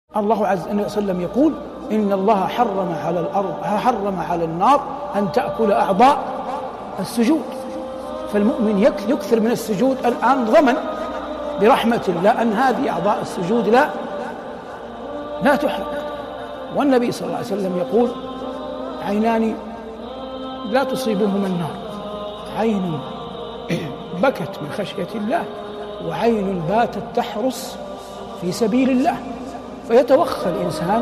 الله عز وجل يقول إن الله حرم على النار أن تأكل أعضاء السجود. فالمؤمن يكثر من السجود الآن ضمن برحمة الله أن هذه أعضاء السجود لا تحرق. والنبي صلى الله عليه وسلم يقول عينان لا تصيبهما النار، عين بكت من خشية الله وعين باتت تحرس في سبيل الله. فيتوخى الإنسان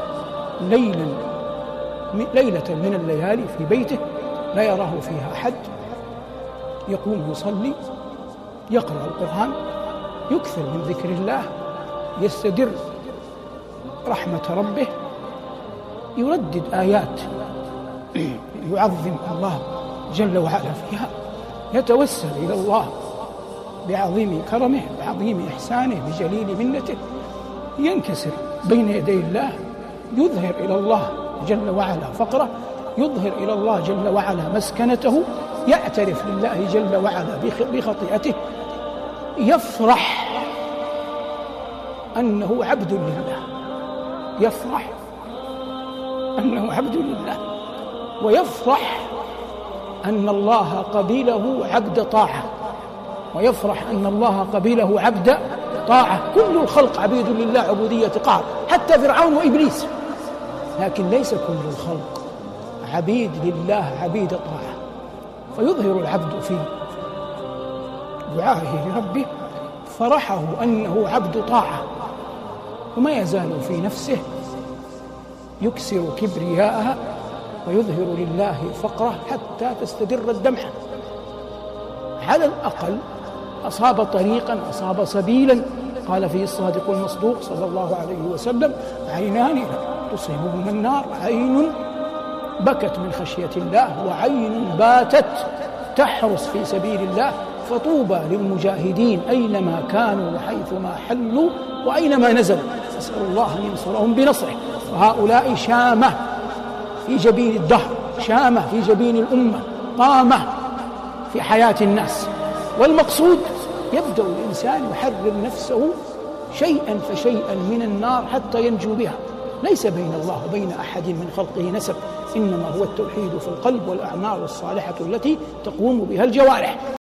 ليلة من الليالي في بيته لا يراه فيها أحد، يقوم يصلي، يقرأ القرآن، يكثر من ذكر الله، يستدر رحمة ربه، يردد آيات يعظم الله جل وعلا فيها، يتوسل إلى الله بعظيم كرمه بعظيم إحسانه بجليل منته، ينكسر بين يدي الله، يظهر إلى الله جل وعلا فقره، يظهر إلى الله جل وعلا مسكنته، يعترف لله جل وعلا بخطيئته، يفرح أنه عبد لله، يفرح أنه عبد لله، ويفرح أن الله قبله عبد طاعة، ويفرح أن الله قبله عبد طاعة. كل الخلق عبيد لله عبودية قهر، حتى فرعون وإبليس، لكن ليس كل الخلق عبيد لله عبيد طاعة. فيظهر العبد في دعائه لربه فرحه أنه عبد طاعة، وما يزال في نفسه يكسر كبرياءها ويظهر لله فقره حتى تستدر الدمعة. على الأقل أصاب طريقا، أصاب سبيلا. قال فيه الصادق المصدوق صلى الله عليه وسلم عينان لا تصيبهما النار، عين بكت من خشية الله وعين باتت تحرس في سبيل الله. فطوبى للمجاهدين أينما كانوا وحيثما حلوا وأينما نزلوا، أسأل الله أن ينصرهم بنصره. وهؤلاء شامة في جبين الدهر، شامة في جبين الأمة، قامة في حياة الناس. والمقصود يبدأ الإنسان يحرر نفسه شيئا فشيئا من النار حتى ينجو بها. ليس بين الله وبين أحد من خلقه نسب، إنما هو التوحيد في القلب والأعمال الصالحة التي تقوم بها الجوارح.